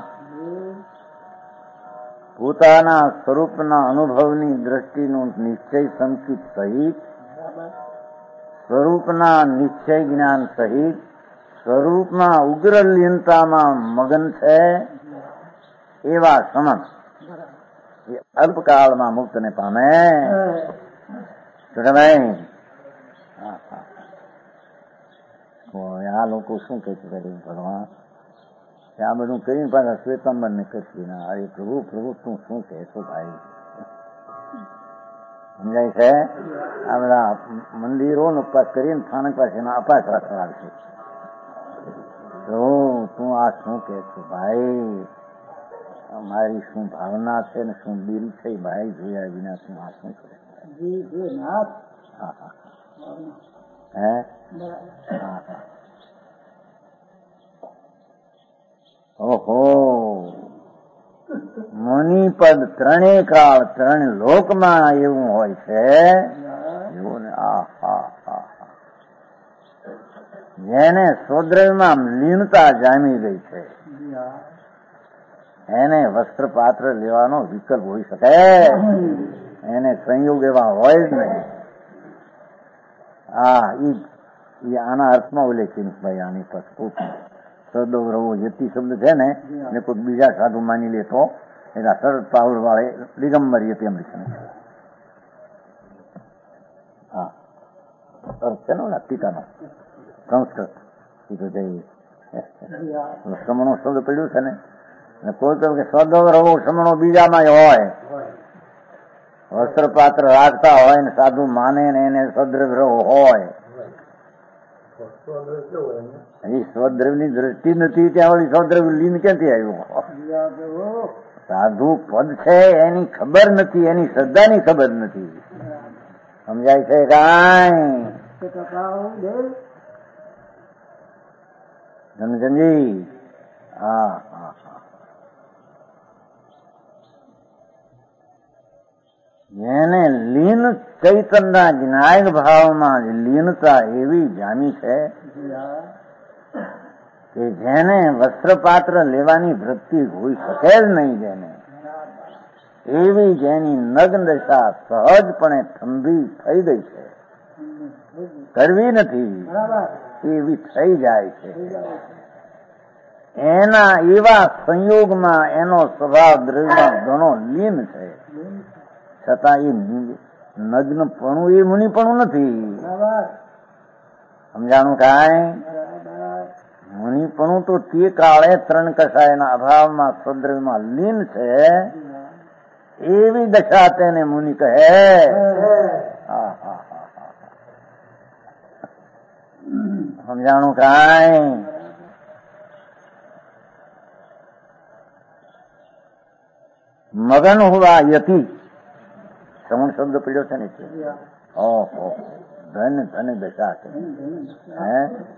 પોતાના સ્વરૂપના અનુભવની દ્રષ્ટિનું નિશ્ચય સંકિત સહિત, સ્વરૂપના નિશ્ચય જ્ઞાન સહિત સ્વરૂપમાં ઉગ્ર લીનતામાં મગન છે એવા સમન એ અલ્પકાળમાં મુક્તને પામે. આ લોકો શું કહે છે ભગવાન આ બધું કરીને પાછા શ્વેતાંબર ને કરશું ના અરે પ્રભુ પ્રભુ તું શું કહેશો ભાઈ સમજાય છે. આ બધા મંદિરો ઉપવાસ કરીને સ્થાનક પાસે અપાસ કરાવશે. તું આ શું કે છું ભાઈ, મારી શું ભાવના છે ને શું દિલ છે ભાઈ જોયા વિના તું આ શું કરે. ઓહો મુનિપદ ત્રણેય કાળ ત્રણ લોકમાં એવું હોય છે એવું ને. જેને સ્વદ્રવ્યમાં લીનતા જામી ગઈ છે એને વસ્ત્ર પાત્ર લેવાનો વિકલ્પ હોઈ શકે, એને સંયોગ એવા હોય જ નહીં. આના અર્થમાં ઉલ્લેખિત ભાઈ આની પર સદો રવો યતિ શબ્દ છે ને એને કોઈ બીજા સાધુ માની લે તો એના શરદ પાવડ વાળે દિગંબર યતિ એમ લખે. હા અર્થ છે ને ટીકાનો સંસ્કૃત શ્રમણો શબ્દ પડ્યું છે ને. કોઈ કહ્યું કે સદો રવો શ્રમણો બીજામાં હોય, વસ્ત્ર પાત્ર રાખતા હોય ને સાધુ માને ને એને સદ્રવ હોય. સ્વદ્રવ ની દ્રષ્ટિ નથી ત્યાં વળી સ્વદ્રવ લીન ક્યાંથી આવ્યું? સાધુ પદ છે એની ખબર નથી, એની શ્રદ્ધાની ખબર નથી. સમજાય છે કાંઈ ધનચંદજી? હા હા હા. જેને લીન ચૈતનના જ્ઞાયક ભાવમાં લીનતા એવી જામી છે કે જેને વસ્ત્રપાત્ર લેવાની વૃત્તિ હોઈ શકે જ નહીં, જેને એવી જેની નગ્ન દશા સહજપણે થંભી થઈ ગઈ છે, કરવી નથી એવી થઈ જાય છે. એના એવા સંયોગમાં એનો સ્વભાવ દ્રવ્યમાં ઘણો લીન છે, છતાં એ નગ્નપણું એ મુનિપણું નથી. સમજાણું કાંઈ? મુનિપણું તો તે કાળે ત્રણ કસાયના અભાવમાં સદ્રવ્યમાં લીન છે એવી દશા તેને મુનિ કહે. સમજાણું કાંઈ? મગન હુવા યતિ શ્રવણ શબ્દ પડ્યો છે ને. ઓહો ધન ધન દશા છે. હે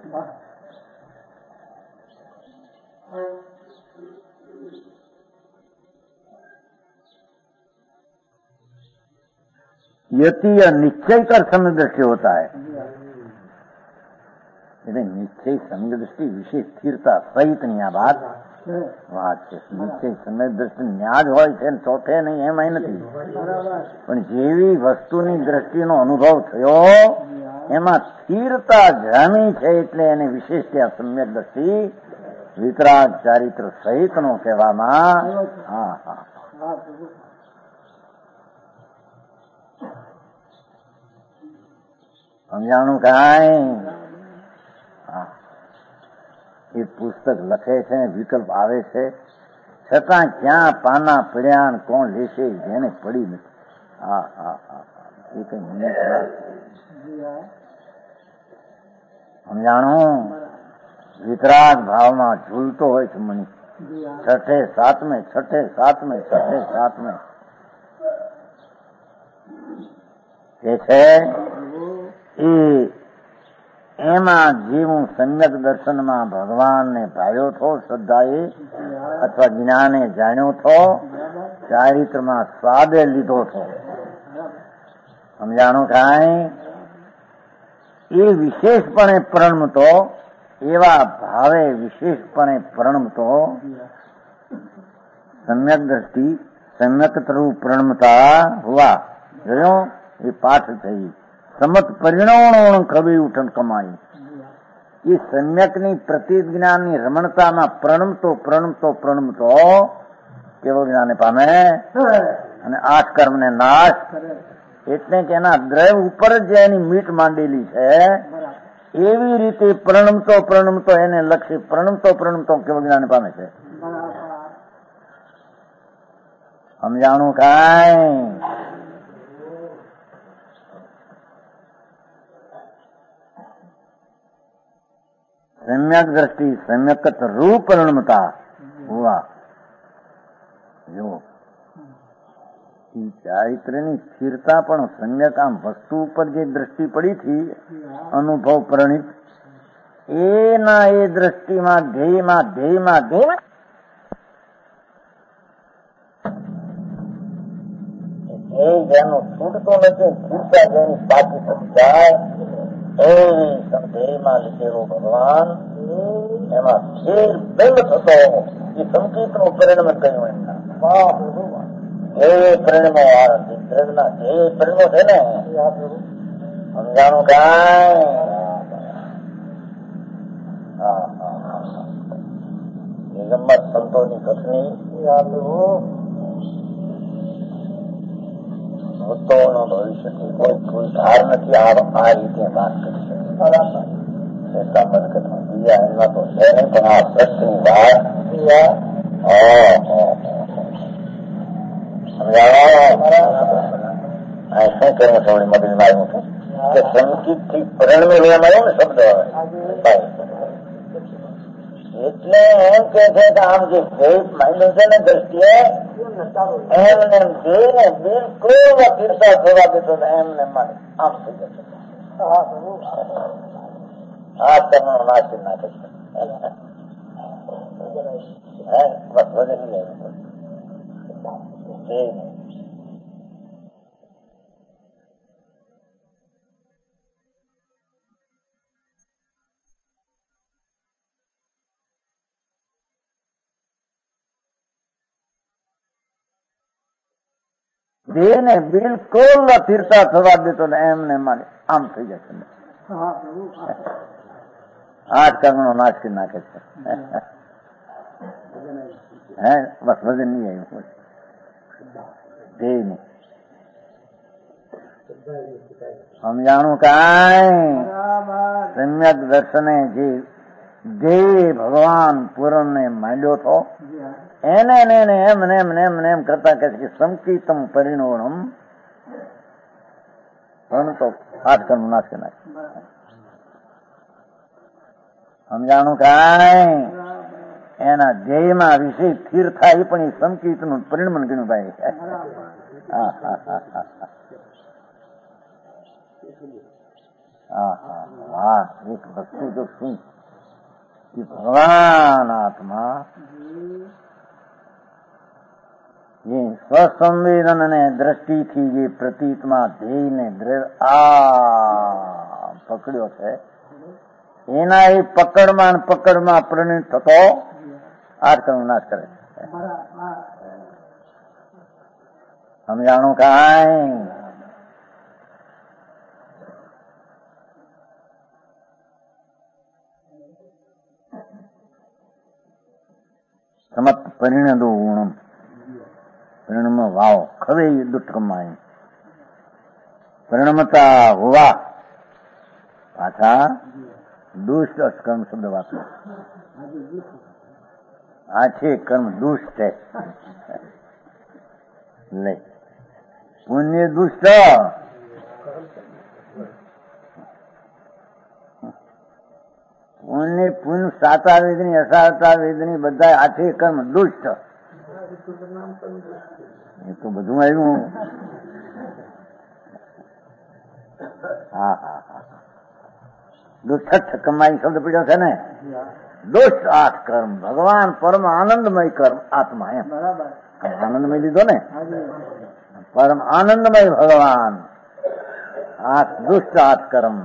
यति या निश्चय कर समय दृष्टि होता है. निश्चय समय दृष्टि विशेष स्थिरता सहित नहीं आ बात છે. નિશ્ચય સમય દ્રષ્ટિ ન્યાજ હોય છે ચોથે નહીં એમાં નથી, પણ જેવી વસ્તુની દ્રષ્ટિનો અનુભવ થયો એમાં સ્થિરતા જામી છે એટલે એને વિશેષ ત્યાં સમ્યક દ્રષ્ટિ વિતરાગ ચારિત્ર સહિત નો કહેવામાં. હા હા સમજાણું કાંઈ? એ પુસ્તક લખે છે, વિકલ્પ આવે છે, છતાં ક્યાં પાના પડ્યા ને કોણ લેશે જેને પડી નથી. હા હા હા એ કઈ મને સમજાણું? વિતરાગ ભાવમાં ઝૂલતો હોય છે મની. છઠ્ઠે સાતમે કે છે એ એમાં જેવું સમ્યક દર્શનમાં ભગવાનને ભાળ્યો થો, શ્રદ્ધાએ અથવા જ્ઞાને જાણ્યો થો, ચારિત્રમાં સ્વાદે લીધો થો. સમજાણું કાંઈ? એ વિશેષપણે પ્રણમતો, એવા ભાવે વિશેષપણે પ્રણમતો સમ્યક દ્રષ્ટિ સમ્યક તરુ પ્રણમતા હુआ. જોયો એ પાઠ થઈ. સમત પરિણોણ કવિ ઉઠન કમાઈ. એ સમ્યકની પ્રતિજ્ઞાનની રમણતામાં પ્રણમતો કેવો જ્ઞાને પામે અને 8 કર્મને નાશ. એટલે કે એના દ્રવ્ય ઉપર જ એની મીટ માંડેલી છે એવી રીતે પ્રણમતો એને લક્ષી પ્રણમતો કેવું જ્ઞાન પામે છે. સમજાણું કાંઈ? सम्यक दृष्टि सम्यकत रूप परिणमता हुआ. जो ચારિત્ર્યની સ્થિરતા પણ સમ્યક આમ વસ્તુ ઉપર જે દ્રષ્ટિ પડી હતી અનુભવ પ્રણિત એના એ દ્રષ્ટિમાં ધ્યેયમાં જેનું છૂટતું નથી સ્થિરતા જેની બાકી થતી જાય એ ધ્યેયમાં લીધેલો ભગવાન એમાં ફેર બંધ થતો એ સંકેત નું પરિણામ કહ્યું એમના એ પરિણમો દ્રઢના જે પરિણમો છે ને સમજાણું કાંઈ? નિગમત સંતોની કથની ભક્તોનો ભવિષ્યથી કોઈ ધાર નથી આ રીતે વાત કરી શકે. એમાં તો છે નહીં પણ આ પ્રશ્નની વાત શું કર્યું થોડી મગજમાં આવ્યું હતું કે સંકિત થી પરિણમી લેવામાં આવ્યો ને શબ્દ એટલે એમ કે છે કે આમ જે ભેદ માંડ્યું છે ને દ્રષ્ટિએ એમને જોઈને બિલકુલ ફીરતા થવા દેતો એમને માને આમ થઈ જશે. આ તમને નાસી નાખે છે. બસ વધે નહીં દેહને બિલકુલ ફીરતા થવા દેતો ને એમને માને આમ થઈ જશે. આઠ કર્મનો નાશ કરી નાખે છે. બસ વજન નહીં આવ્યું દેહને. સમજાણું કાંઈ? સમ્યક દર્શને જે દેહ ભગવાન પૂરણ ને માંડ્યો હતો એને એમ કરતા કહે છે સંકિતમ પરિણોણમ પરંતુ આઠ કર્મ નાશ કરી નાખે. સમજાણું કાંઈ? એના ધ્યેયમાં વિષય સ્થિર થાય પણ એ સંકિત નું પરિણમન ગણ્યું ભાઈ. એક વસ્તુ તો શું કે ભગવાન આત્મા જે સ્વસંવેદન અને દ્રષ્ટિથી જે પ્રતીતમાં ધ્યેયને પકડ્યો છે એના એ પકડમાં પરિણિત થતો આઠ કર્મ નાશ કરે છે. સમજાણું કાંઈ? સમત પરિણદો ગુણમ પરિણમ વાવ ખવે દુષ્કર્માય પરિણમતા હોવા પાછા દુષ્ટ કર્મ શબ્દ વાપરે. આ છે કર્મ દુષ્ટ છે. લે પુણ્ય દુષ્ટ પુણ્ય સાતા વેદની અસાતા વેદની બધા આઠે કર્મ દુષ્ટ. એ તો બધું આવ્યું. દુષ્ટ કમાઈ શબ્દ પડ્યો છે ને. દુષ્ટ આઠ કર્મ ભગવાન પરમ આનંદમય કર્મ આત્મા એમ આનંદમય લીધો ને. પરમ આનંદમય ભગવાન દુષ્ટ આઠ કર્મ.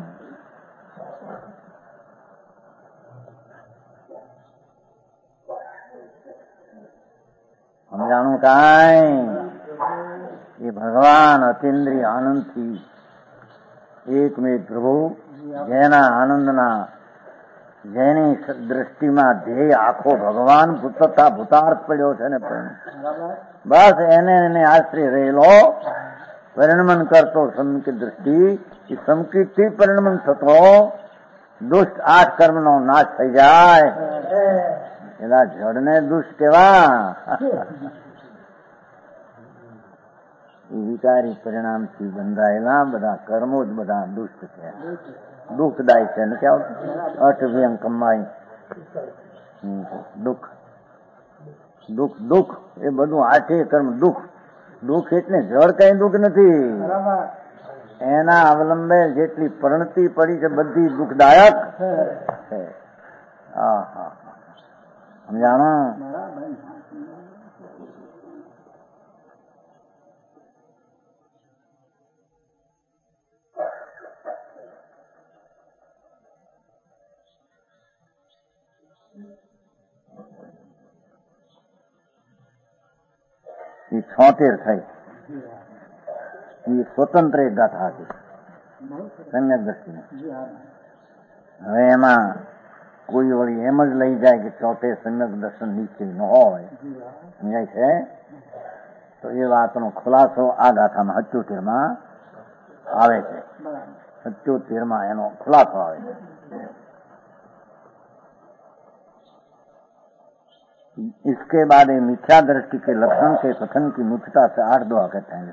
સમજાણું કાંઈ? એ ભગવાન અતિન્દ્રિય આનંદથી એકમેક પ્રભુ જેના આનંદના જેની દ્રષ્ટિમાં ધ્યેય આખો ભગવાન તથા ભૂતાર્થ પડ્યો છે ને બસ એને આશ્રય રહેલો પરિણમન કરતો સંકિત દ્રષ્ટિ એ સંકિત થી પરિણમન થતો દુષ્ટ 8 કર્મનો નાશ થઈ જાય. એના જડને દુષ્ટ કેવા? એ વિકારી પરિણામથી બંધાયેલા બધા કર્મો જ બધા દુષ્ટ છે, દુઃખદાયી છે. ને કેવું અઠવ્યંગ કમાઈ દુઃખ દુઃખ દુઃખ એ બધું 8 કર્મ દુઃખ. દુઃખ એટલે જળ કઈ દુઃખ નથી, એના અવલંબે જેટલી પરિણતિ પડી છે બધી દુઃખદાયક છે. સમજાણો? એ 76 થઈ. એ સ્વતંત્ર એક ગાથા હતી સમ્યક દ્રષ્ટિની. હવે એમાં કોઈ વળી એમ જ લઈ જાય કે 76 સમ્યક દર્શન નિશ્ચય ન હોય, સમજાય છે? તો એ વાતનો ખુલાસો આ ગાથામાં 77 આવે છે. 77 એનો ખુલાસો આવે છે. इसके बाद मिथ्या दृष्टि के लक्षण के कथन की मुख्यता से 8 दुआ कहते हैं.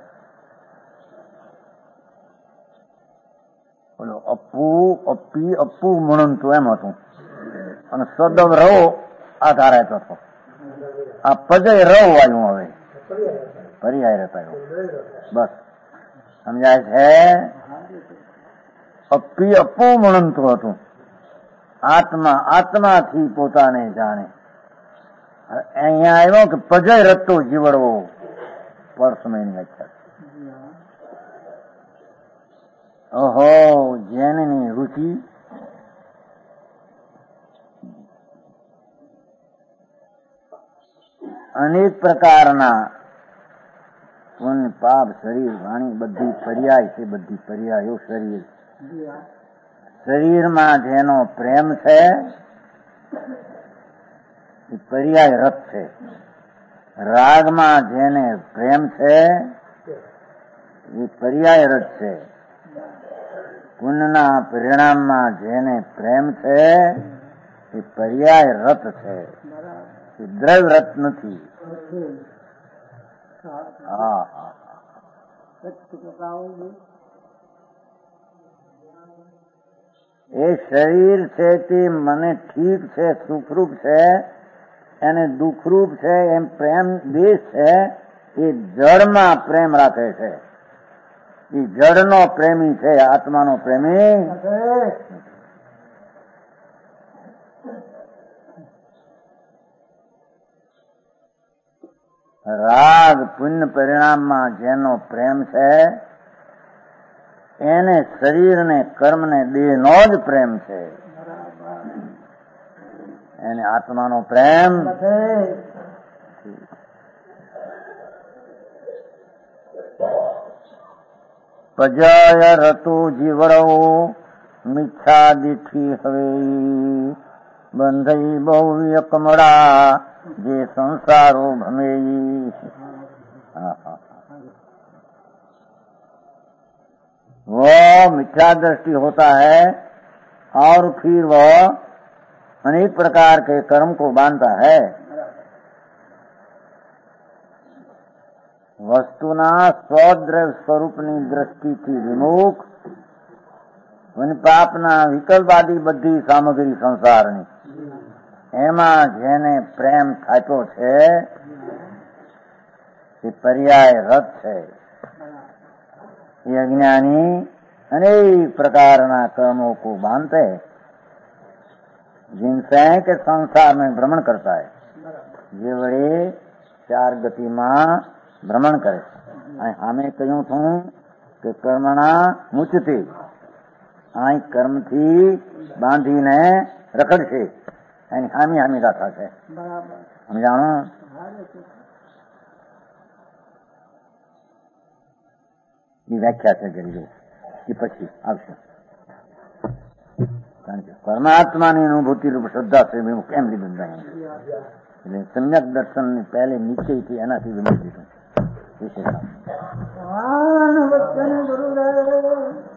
બોલો અપ્પુ અપ્પી અપ્પુ મણંતુ એમ હતું અને સદવ રવ આધાર રહેતો હતો. આ પજય રવ આવ્યું, હવે પર્યાય રહેતા બસ સમજાય છે. અપ્પી અપ્પુ મણંતુ હતું. આત્મા આત્માથી પોતાને જાણે. અહીંયા આવ્યો કે પજય રત્તો જીવડવો પર સમયની વ્યાખ્યા. ઓહો, જેનની રુચિ અનેક પ્રકારના પુણ્ય પાપ શરીર વાણી બધી પર્યાય છે. બધી પર્યાયો શરીર. શરીરમાં જેનો પ્રેમ છે એ પર્યાય રત છે. રાગમાં જેને પ્રેમ છે એ પર્યાય રત છે. પુણ્યના પરિણામમાં જેને પ્રેમ છે એ પર્યાય રત છે. એ દ્રવ્ય રત નથી. એ શરીર છે તે મને ઠીક છે, સુખરૂપ છે, એને દુઃખરૂપ છે એમ પ્રેમ દેશ છે. એ જળમાં પ્રેમ રાખે છે. એ જળનો પ્રેમી છે, આત્માનો પ્રેમી. રાગ પુણ્ય પરિણામમાં જેનો પ્રેમ છે એને શરીરને કર્મને દેહનો જ પ્રેમ છે. એને આત્માનો પ્રેમ. પજય રતુ જીવડવું મિથ્યા દીઠી હવે બંધઈ બહુ કમળા જે સંસારો ભમે. वो मिथ्या दृष्टि होता है और फिर वह अनेक प्रकार के कर्म को बांधता है. વસ્તુના સ્વદ્રવ્ય સ્વરૂપની દ્રષ્ટિથી વિમુખ પાપના વિકલ્પાદી બધી સામગ્રી સંસારની એમાં જેને પ્રેમ થાપ્યો છે એ પર્યાય રત છે. ये अज्ञानी अनेक प्रकारना कर्मों को बांधते हैं जिनसे के संसार में भ्रमण करता है. ये बड़े 4 गतिમાં ભ્રમણ કરે. આમે કહ્યું છું કે કર્મણા મુચતે, આ કર્મથી બાંધીને રખડશે એની હામી હામી ગાથા છે. સમજાણો? ની વ્યાખ્યા છે કરી કે પછી આવશે. કારણ કે પરમાત્માની અનુભૂતિ રૂપ શ્રદ્ધા છે વિમુખ એમ લીધું નહીં. એટલે સમ્યક દર્શન ની પહેલે નિશ્ચયથી એનાથી વિમુખ લીધું.